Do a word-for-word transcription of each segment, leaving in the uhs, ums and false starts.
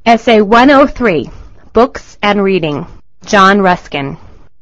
Essay one oh three, Books and Reading, John Ruskin.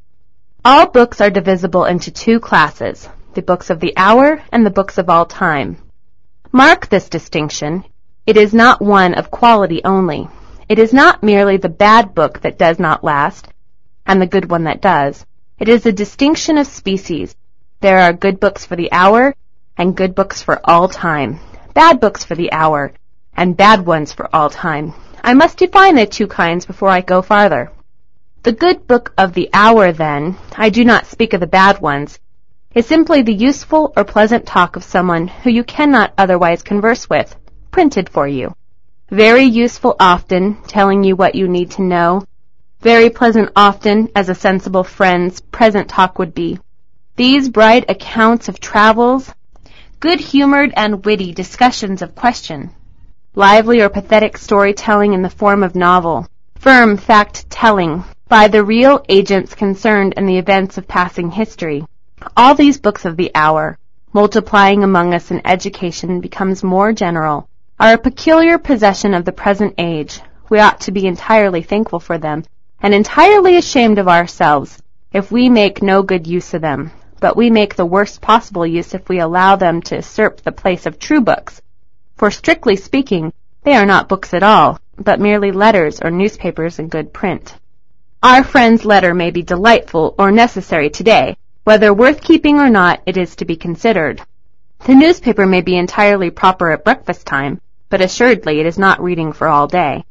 All books are divisible into two classes, the books of the hour and the books of all time. Mark this distinction. It is not one of quality only. It is not merely the bad book that does not last, and the good one that does. It is a distinction of species. There are good books for the hour, and good books for all time. Bad books for the hour, and bad ones for all time. I must define the two kinds before I go farther. The good book of the hour, then, I do not speak of the bad ones, is simply the useful or pleasant talk of someone who you cannot otherwise converse with, printed for you. Very useful often, telling you what you need to know. Very pleasant often, as a sensible friend's present talk would be. These bright accounts of travels, good-humored and witty discussions of question, lively or pathetic storytelling in the form of novel, firm fact-telling by the real agents concerned in the events of passing history. All these books of the hour, multiplying among us in education becomes more general, are a peculiar possession of the present age. We ought to be entirely thankful for them, and entirely ashamed of ourselves if we make no good use of them. But we make the worst possible use if we allow them to usurp the place of true books. For strictly speaking, they are not books at all, but merely letters or newspapers in good print. Our friend's letter may be delightful or necessary today. Whether worth keeping or not, it is to be considered. The newspaper may be entirely proper at breakfast time, but assuredly it is not reading for all day.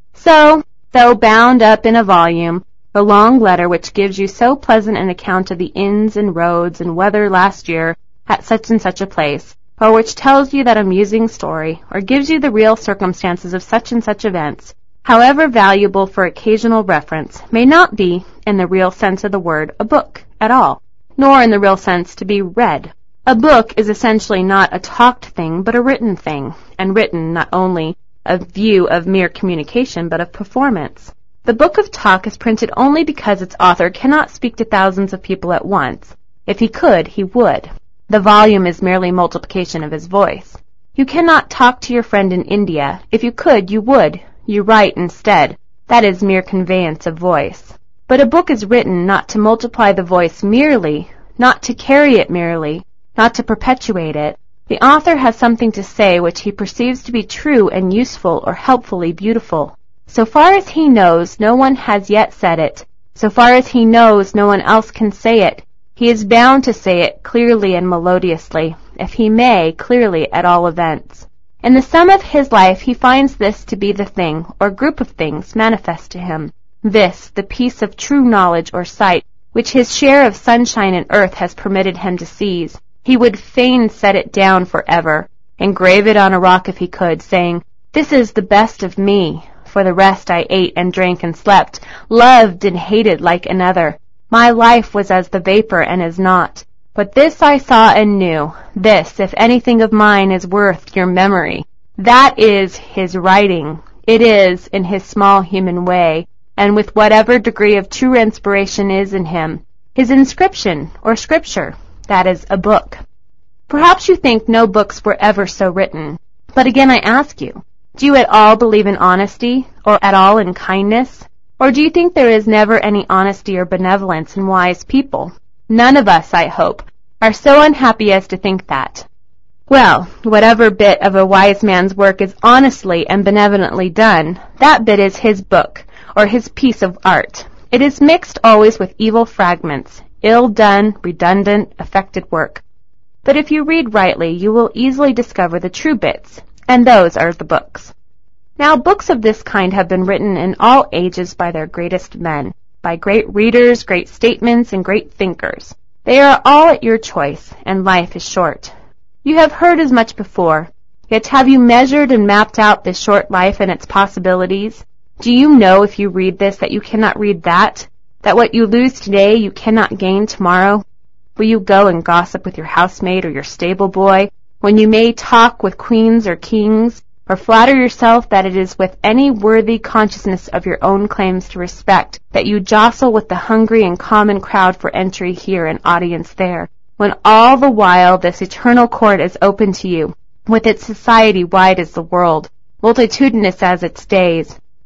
So, though bound up in a volume, the long letter which gives you so pleasant an account of the inns and roads and weather last year at such and such a place, or which tells you that amusing story, or gives you the real circumstances of such and such events, however valuable for occasional reference, may not be, in the real sense of the word, a book at all, nor in the real sense to be read. A book is essentially not a talked thing, but a written thing, and written not only a view of mere communication, but of performance. The book of talk is printed only because its author cannot speak to thousands of people at once. If he could, he would. The volume is merely multiplication of his voice. You cannot talk to your friend in India. If you could, you would. You write instead. That is mere conveyance of voice. But a book is written not to multiply the voice merely, not to carry it merely, not to perpetuate it. The author has something to say which he perceives to be true and useful or helpfully beautiful. So far as he knows, no one has yet said it. So far as he knows, no one else can say it. He is bound to say it clearly and melodiously, if he may, clearly at all events. In the sum of his life he finds this to be the thing, or group of things, manifest to him. This, the piece of true knowledge or sight, which his share of sunshine and earth has permitted him to seize. He would fain set it down for ever, engrave it on a rock if he could, saying, "This is the best of me. For the rest I ate and drank and slept, loved and hated like another. My life was as the vapor and is not. But this I saw and knew, this, if anything of mine is worth your memory. That is his writing. It is, in his small human way, and with whatever degree of true inspiration is in him, his inscription, or scripture, that is, a book. Perhaps you think no books were ever so written. But again I ask you, do you at all believe in honesty, or at all in kindness? Or do you think there is never any honesty or benevolence in wise people? None of us, I hope, are so unhappy as to think that. Well, whatever bit of a wise man's work is honestly and benevolently done, that bit is his book, or his piece of art. It is mixed always with evil fragments, ill-done, redundant, affected work. But if you read rightly, you will easily discover the true bits, and those are the books. Now, books of this kind have been written in all ages by their greatest men, by great readers, great statements, and great thinkers. They are all at your choice, and life is short. You have heard as much before, yet have you measured and mapped out this short life and its possibilities? Do you know, if you read this, that you cannot read that, that what you lose today you cannot gain tomorrow? Will you go and gossip with your housemaid or your stable boy, when you may talk with queens or kings, or flatter yourself that it is with any worthy consciousness of your own claims to respect that you jostle with the hungry and common crowd for entry here and audience there, when all the while this eternal court is open to you, with its society wide as the world, multitudinous as its days,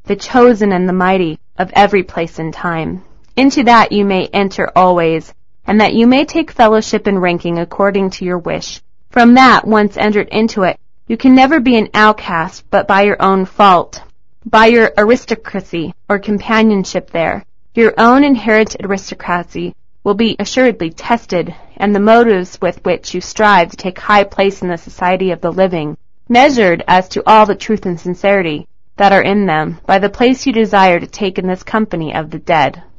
the chosen and the mighty of every place and time. Into that you may enter always, and that you may take fellowship and ranking according to your wish. From that, once entered into it, you can never be an outcast but by your own fault, by your aristocracy or companionship there. Your own inherited aristocracy will be assuredly tested, and the motives with which you strive to take high place in the society of the living, measured as to all the truth and sincerity that are in them, by the place you desire to take in this company of the dead.